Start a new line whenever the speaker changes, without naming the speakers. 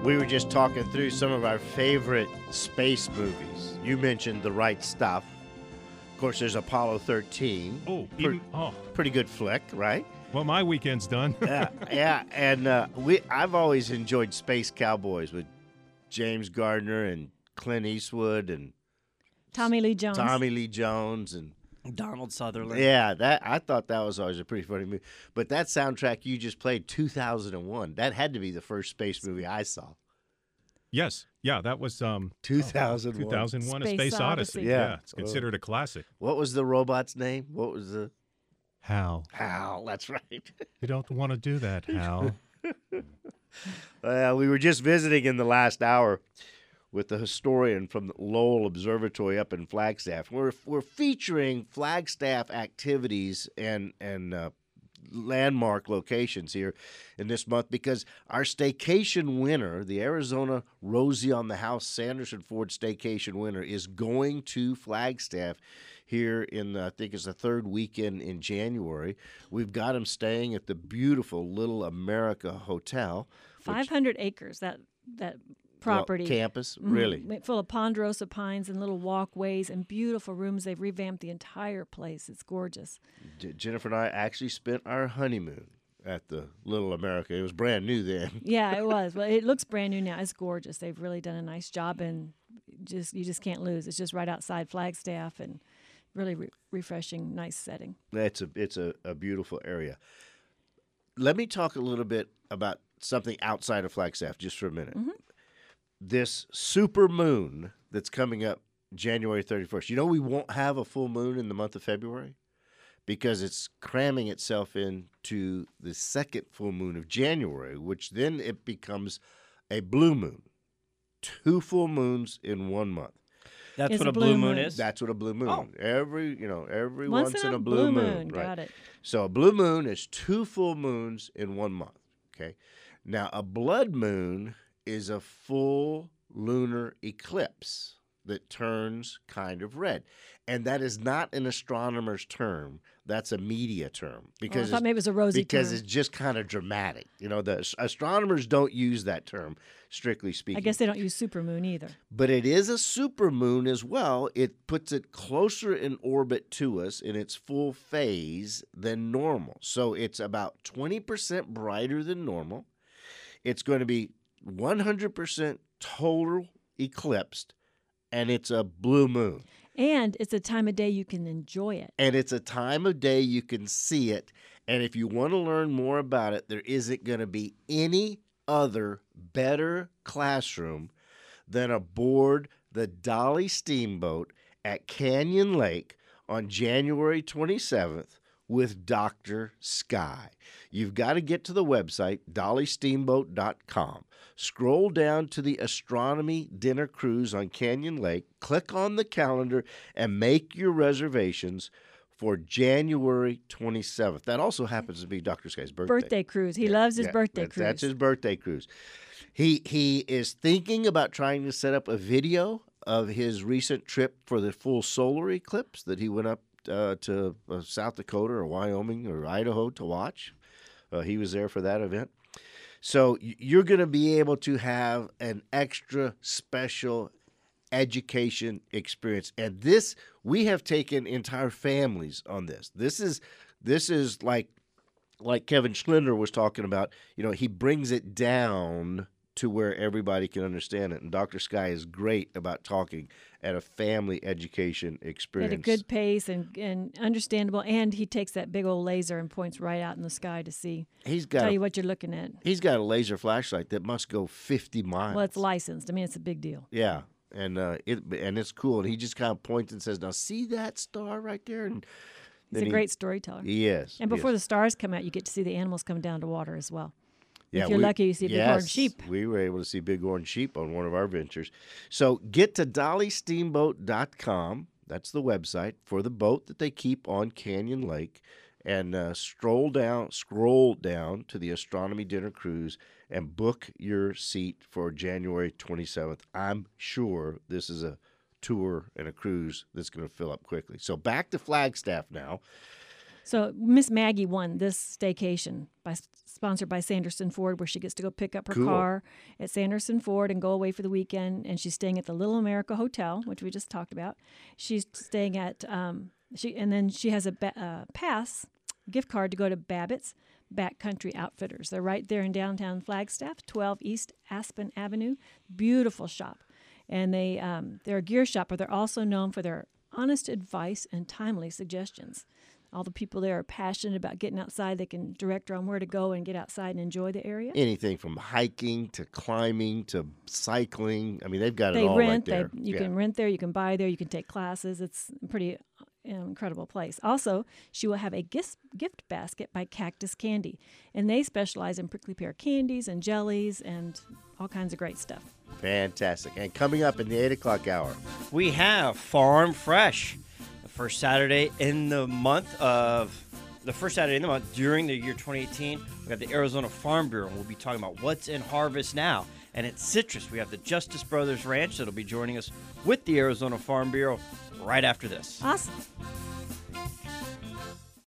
We were just talking through some of our favorite space movies. You mentioned The Right Stuff. Of course, there's Apollo 13. Pretty good flick, right?
Well, my weekend's done.
yeah. And I've always enjoyed Space Cowboys with James Gardner and Clint Eastwood and
Tommy Lee Jones
and
Donald Sutherland.
Yeah, I thought that was always a pretty funny movie. But that soundtrack you just played, 2001, that had to be the first space movie I saw.
Yes. Yeah, that was
2001.
2001, A Space Odyssey.
Yeah.
It's considered a classic.
What was the robot's name? What was the...
Hal.
Hal, that's right.
You don't want to do that, Hal.
We were just visiting in the last hour with the historian from the Lowell Observatory up in Flagstaff. We're featuring Flagstaff activities and landmark locations here in this month because our staycation winner, the Arizona Rosie on the House Sanderson Ford staycation winner, is going to Flagstaff here in, I think it's the third weekend in January. We've got him staying at the beautiful Little America Hotel.
500 acres, that property.
Campus, really.
Full of ponderosa pines and little walkways and beautiful rooms. They've revamped the entire place. It's gorgeous.
Jennifer and I actually spent our honeymoon at the Little America. It was brand new then.
Yeah, it was. Well, it looks brand new now. It's gorgeous. They've really done a nice job, and you just can't lose. It's just right outside Flagstaff, and really refreshing, nice setting.
It's a beautiful area. Let me talk a little bit about something outside of Flagstaff just for a minute.
Mm-hmm.
This super moon that's coming up January 31st. You know we won't have a full moon in the month of February because it's cramming itself into the second full moon of January, which then it becomes a blue moon. 2 full moons in 1 month.
That's what a blue moon is?
That's what a blue moon.
Oh.
Every once in a blue moon. Right.
Got it.
So a blue moon is 2 full moons in 1 month. Okay. Now a blood moon is a full lunar eclipse that turns kind of red. And that is not an astronomer's term. That's a media term. Because
I thought maybe it was a rosy
because
term.
it's just kind of dramatic. You know, the astronomers don't use that term, strictly speaking.
I guess they don't use supermoon either.
But it is a supermoon as well. It puts it closer in orbit to us in its full phase than normal. So it's about 20% brighter than normal. It's going to be 100% total eclipsed, and it's a blue moon.
And it's a time of day you can enjoy it.
And it's a time of day you can see it. And if you want to learn more about it, there isn't going to be any other better classroom than aboard the Dolly Steamboat at Canyon Lake on January 27th with Dr. Sky. You've got to get to the website, dollysteamboat.com. Scroll down to the Astronomy Dinner Cruise on Canyon Lake, click on the calendar, and make your reservations for January 27th. That also happens to be Dr. Sky's birthday.
Birthday cruise. He loves his birthday cruise.
That's his birthday cruise. He is thinking about trying to set up a video of his recent trip for the full solar eclipse that he went up to South Dakota or Wyoming or Idaho to watch. He was there for that event. So you're going to be able to have an extra special education experience. And this, we have taken entire families on this. This is like Kevin Schlender was talking about, you know, he brings it down to where everybody can understand it. And Dr. Sky is great about talking at a family education experience.
At a good pace and understandable, and he takes that big old laser and points right out in the sky to see. Tell you what you're looking at.
He's got a laser flashlight that must go 50 miles.
Well, it's licensed. I mean, it's a big deal.
Yeah, and it's cool. And he just kind of points and says, "Now see that star right there?" And
he's a great storyteller.
Yes.
And before the stars come out, you get to see the animals come down to water as well.
Yeah,
if you're lucky, you see a bighorn sheep.
We were able to see bighorn sheep on one of our ventures. So get to dollysteamboat.com. That's the website for the boat that they keep on Canyon Lake. And scroll down to the Astronomy Dinner Cruise and book your seat for January 27th. I'm sure this is a tour and a cruise that's going to fill up quickly. So back to Flagstaff now.
So Miss Maggie won this staycation sponsored by Sanderson Ford, where she gets to go pick up her
Cool.
car at Sanderson Ford and go away for the weekend. And she's staying at the Little America Hotel, which we just talked about. She's staying at and then she has a gift card to go to Babbitt's Backcountry Outfitters. They're right there in downtown Flagstaff, 12 East Aspen Avenue. Beautiful shop. And they're a gear shop, but they're also known for their honest advice and timely suggestions. All the people there are passionate about getting outside. They can direct her on where to go and get outside and enjoy the area.
Anything from hiking to climbing to cycling. I mean, they've got
They
it all
rent.
right there.
You can rent there. You can buy there. You can take classes. It's a pretty incredible place. Also, she will have a gift basket by Cactus Candy, and they specialize in prickly pear candies and jellies and all kinds of great stuff.
Fantastic. And coming up in the 8 o'clock hour,
We have Farm Fresh, the first Saturday in the month during the year 2018. We got the Arizona Farm Bureau, and we'll be talking about what's in harvest now. And at Citrus, we have the Justice Brothers Ranch that'll be joining us with the Arizona Farm Bureau right after this.
Awesome.